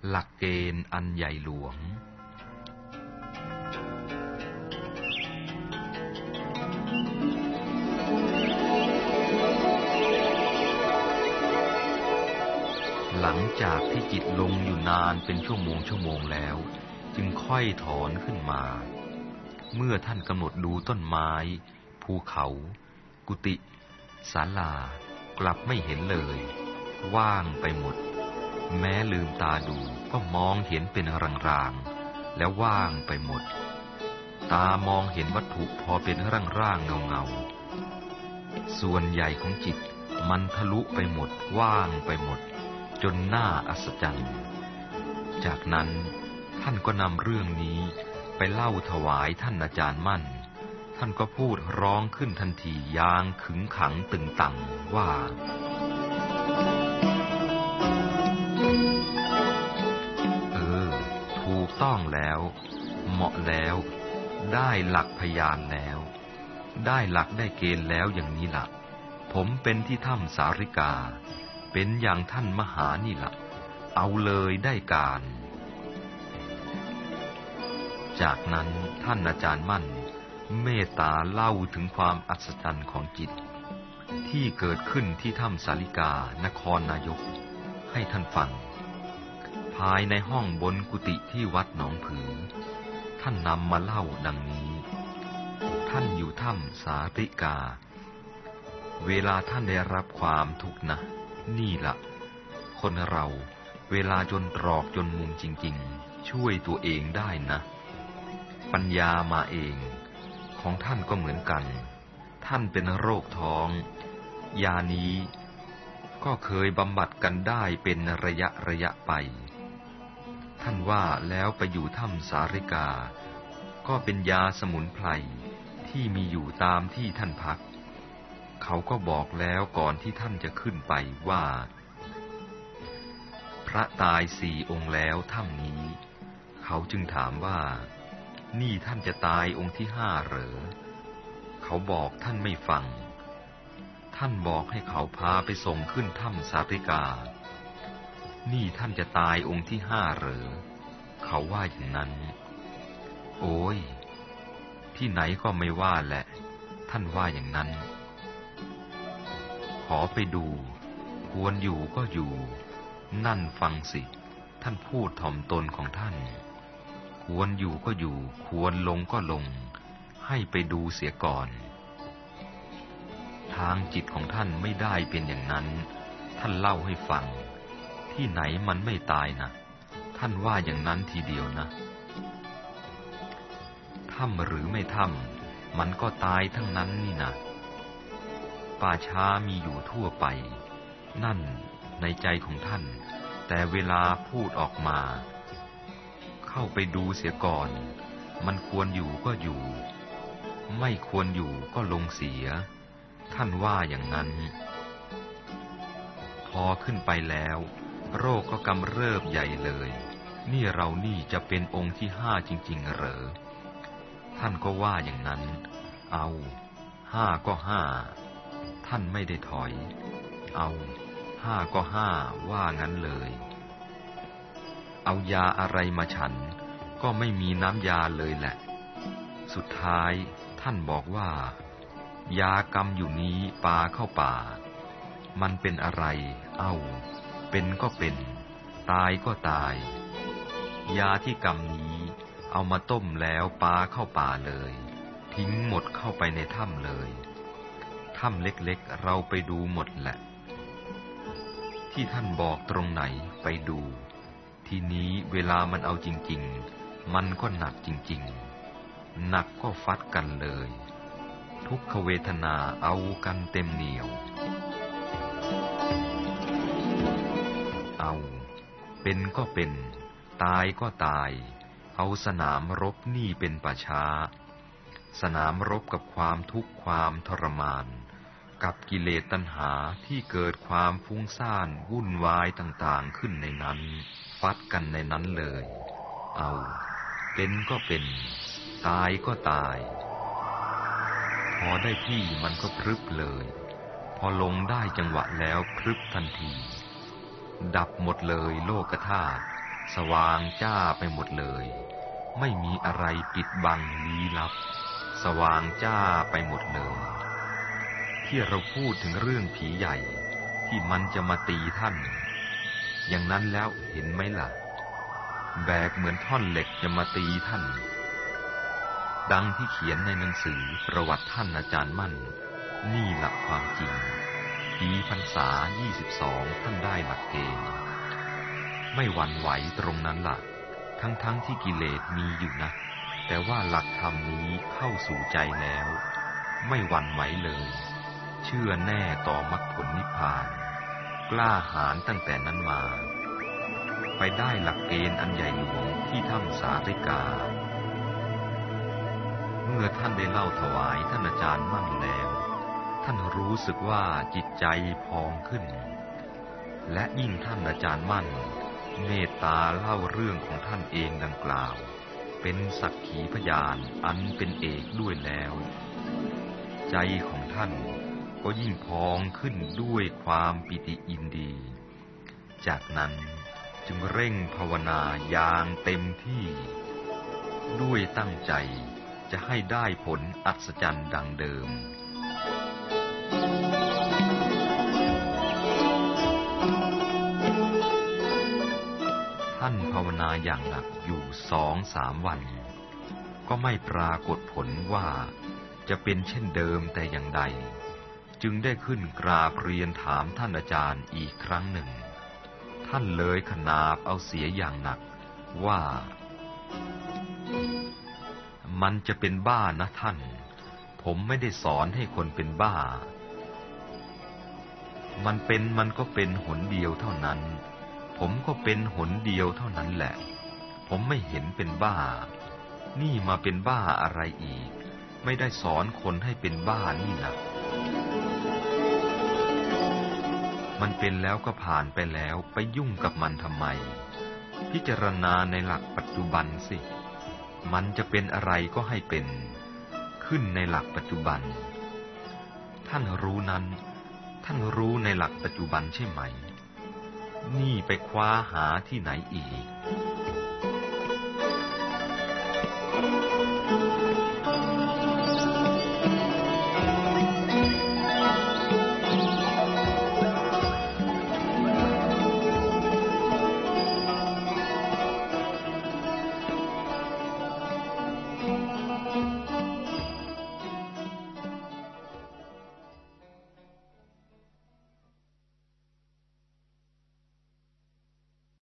หลักเกณฑ์อันใหญ่หลวงหลังจากที่จิตลงอยู่นานเป็นชั่วโมงแล้วจึงค่อยถอนขึ้นมาเมื่อท่านกำหนดดูต้นไม้ภูเขากุฏิศาลากลับไม่เห็นเลยว่างไปหมดแม้ลืมตาดูก็มองเห็นเป็นรางๆแล้วว่างไปหมดตามองเห็นวัตถุพอเป็นร่างๆเงาๆส่วนใหญ่ของจิตมันทะลุไปหมดว่างไปหมดจนน่าอัศจรรย์จากนั้นท่านก็นำเรื่องนี้ไปเล่าถวายท่านอาจารย์มั่นท่านก็พูดร้องขึ้นทันทีอย่างขึงขังตึงตังว่าถูกต้องแล้วเหมาะแล้วได้หลักพยานแล้วได้หลักได้เกณฑ์แล้วอย่างนี้ล่ะผมเป็นที่ถ้ำสาริกาเป็นอย่างท่านมหานี่ล่ะเอาเลยได้การจากนั้นท่านอาจารย์มั่นเมตตาเล่าถึงความอัศจรรย์ของจิตที่เกิดขึ้นที่ถ้ำสาริกานครนายกให้ท่านฟังภายในห้องบนกุฏิที่วัดหนองผือท่านนำมาเล่าดังนี้ท่านอยู่ถ้ำสาริกาเวลาท่านได้รับความทุกข์นะนี่ล่ะคนเราเวลาจนตรอกจนมุมจริงๆช่วยตัวเองได้นะปัญญามาเองของท่านก็เหมือนกันท่านเป็นโรคท้องยานี้ก็เคยบำบัดกันได้เป็นระยะไปท่านว่าแล้วไปอยู่ถ้ำสาริกาก็เป็นยาสมุนไพรที่มีอยู่ตามที่ท่านพักเขาก็บอกแล้วก่อนที่ท่านจะขึ้นไปว่าพระตาย4 องค์แล้วถ้ำนี้เขาจึงถามว่านี่ท่านจะตายองค์ที่5เหรอเขาบอกท่านไม่ฟังท่านบอกให้เขาพาไปส่งขึ้นถ้ำสาริกานี่ท่านจะตายองค์ที่5เหรอเขาว่าอย่างนั้นโอ้ยที่ไหนก็ไม่ว่าแหละท่านว่าอย่างนั้นขอไปดูควรอยู่ก็อยู่นั่นฟังสิท่านพูดถ่อมตนของท่านควรอยู่ก็อยู่ควรลงก็ลงให้ไปดูเสียก่อนทางจิตของท่านไม่ได้เป็นอย่างนั้นท่านเล่าให้ฟังที่ไหนมันไม่ตายนะท่านว่าอย่างนั้นทีเดียวนะถ้ำหรือไม่ถ้ำมันก็ตายทั้งนั้นนี่นะป่าช้ามีอยู่ทั่วไปนั่นในใจของท่านแต่เวลาพูดออกมาเข้าไปดูเสียก่อนมันควรอยู่ก็อยู่ไม่ควรอยู่ก็ลงเสียท่านว่าอย่างนั้นพอขึ้นไปแล้วโรคก็กำเริบใหญ่เลยนี่เรานี่จะเป็นองค์ที่5จริงๆเหรอท่านก็ว่าอย่างนั้นเอา5ก็5ท่านไม่ได้ถอยเอา5ก็5ว่างั้นเลยเอายาอะไรมาฉันก็ไม่มีน้ำยาเลยแหละสุดท้ายท่านบอกว่ายากรรมอยู่นี้ปาเข้าป่ามันเป็นอะไรเอาเป็นก็เป็นตายก็ตายยาที่กรรมนี้เอามาต้มแล้วปาเข้าป่าเลยทิ้งหมดเข้าไปในถ้ำเลยถ้ำเล็กๆเราไปดูหมดแหละที่ท่านบอกตรงไหนไปดูทีนี้เวลามันเอาจริงๆมันก็หนักจริงๆหนักก็ฟัดกันเลยทุกขเวทนาเอากันเต็มเหนียวเอาเป็นก็เป็นตายก็ตายเอาสนามรบนี่เป็นป่าช้าสนามรบกับความทุกข์ความทรมานกับกิเลสตัณหาที่เกิดความฟุ้งซ่านวุ่นวายต่างๆขึ้นในนั้นฟัดกันในนั้นเลยเอาเป็นก็เป็นตายก็ตายพอได้ที่มันก็พรึบเลยพอลงได้จังหวะแล้วพรึบทันทีดับหมดเลยโลกธาตุสว่างจ้าไปหมดเลยไม่มีอะไรปิดบังลี้ลับสว่างจ้าไปหมดเลยที่เราพูดถึงเรื่องผีใหญ่ที่มันจะมาตีท่านอย่างนั้นแล้วเห็นไหมล่ะแบกเหมือนท่อนเหล็กจะมาตีท่านดังที่เขียนในหนังสือประวัติท่านอาจารย์มั่นนี่หลักความจริงปีพรรษา22ท่านได้หลักเกณฑ์ไม่หวั่นไหวตรงนั้นล่ะทั้งที่กิเลสมีอยู่นะแต่ว่าหลักธรรมนี้เข้าสู่ใจแล้วไม่หวั่นไหวเลยเชื่อแน่ต่อมรรคผลนิพพานกล้าหาญตั้งแต่นั้นมาไปได้หลักเกณฑ์อันใหญ่หลวงที่ถ้ำสาริกาเมื่อท่านได้เล่าถวายท่านอาจารย์มั่นแล้วท่านรู้สึกว่าจิตใจพองขึ้นและยิ่งท่านอาจารย์มั่นเมตตาเล่าเรื่องของท่านเองดังกล่าวเป็นสักขีพยานอันเป็นเอกด้วยแล้วใจของท่านก็ยิ่งพองขึ้นด้วยความปิติยินดีจากนั้นจึงเร่งภาวนาอย่างเต็มที่ด้วยตั้งใจจะให้ได้ผลอัศจรรย์ดังเดิมท่านภาวนาอย่างหนักอยู่2-3 วันก็ไม่ปรากฏผลว่าจะเป็นเช่นเดิมแต่อย่างใดจึงได้ขึ้นกราบเรียนถามท่านอาจารย์อีกครั้งหนึ่งท่านเลยขนาบเอาเสียอย่างหนักว่ามันจะเป็นบ้านะท่านผมไม่ได้สอนให้คนเป็นบ้ามันก็เป็นหนเดียวเท่านั้นผมก็เป็นหนเดียวเท่านั้นแหละผมไม่เห็นเป็นบ้านี่มาเป็นบ้าอะไรอีกไม่ได้สอนคนให้เป็นบ้านี่นะมันเป็นแล้วก็ผ่านไปแล้วไปยุ่งกับมันทำไมพิจารณาในหลักปัจจุบันสิมันจะเป็นอะไรก็ให้เป็นขึ้นในหลักปัจจุบันท่านรู้นั้นท่านรู้ในหลักปัจจุบันใช่ไหมนี่ไปคว้าหาที่ไหนอีก